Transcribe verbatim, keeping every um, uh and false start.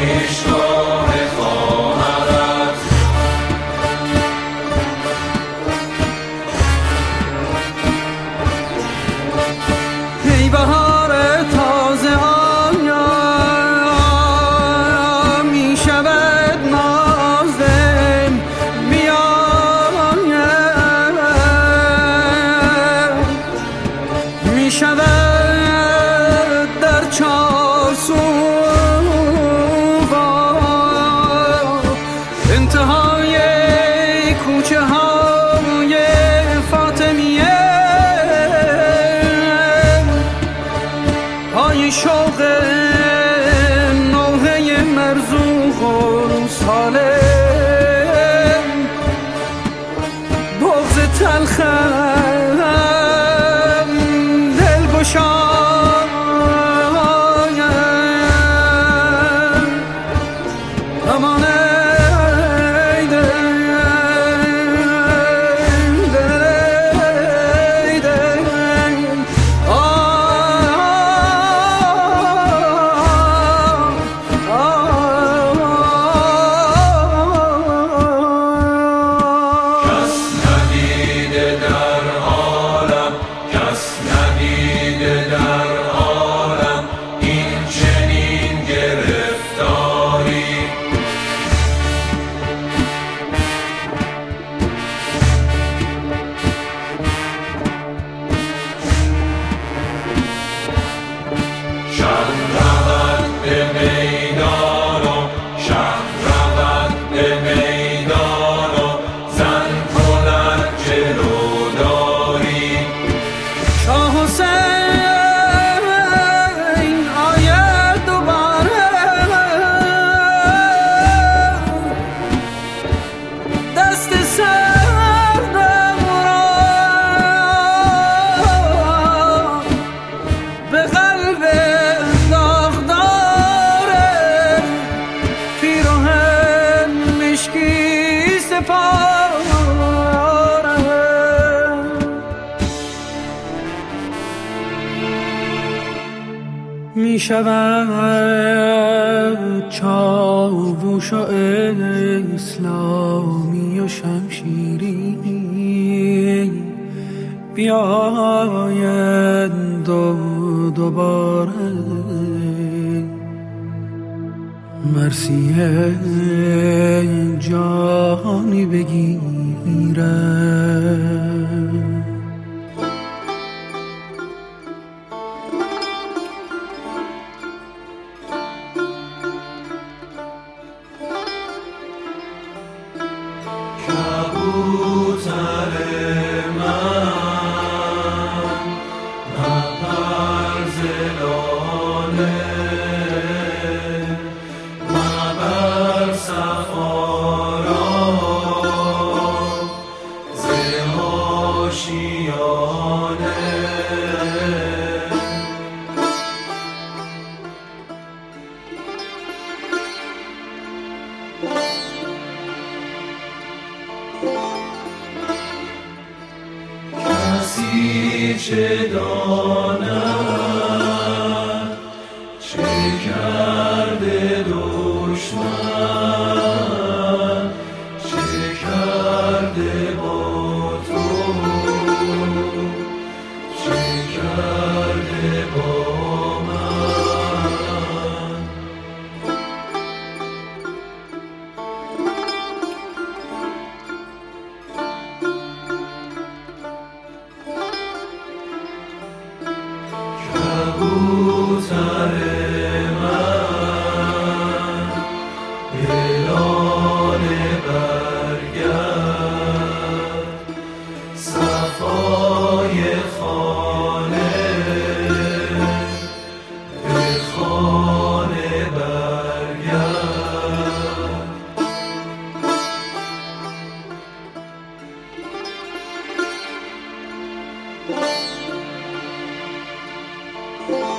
پیشگاه خواهرت. ای بهار تازه آیا می شود نازم بیاید، می شود در چارسو انتهای کوچه های فاطمیه پای شوق نوحه مرزوق و سالم، بغض تلخم دل گشایم امان ای دل دل ای دل آه کس ندیده در عالم، کس ندیده در عالم این چنین گرفتاری. شب رود به میدان و شب رود به میدان و زن کند جلوداری. شاه حسین آید دوباره، دست سردم را به قلب داغدار پیراهن مشکی سپاره. می شود چاووش و اسلامی و شمشیری بیایند و دوباره مرثیه جانی بگیرد. کبوتر من مبر ز لاله، مبر صفا را ز آشیانه. کسی چه داند چه کرده دشمن، چه کرده با تو، چه کرده با من. کبوتر من به لاله برگرد، صفای خانه به خانه برگرد. Oh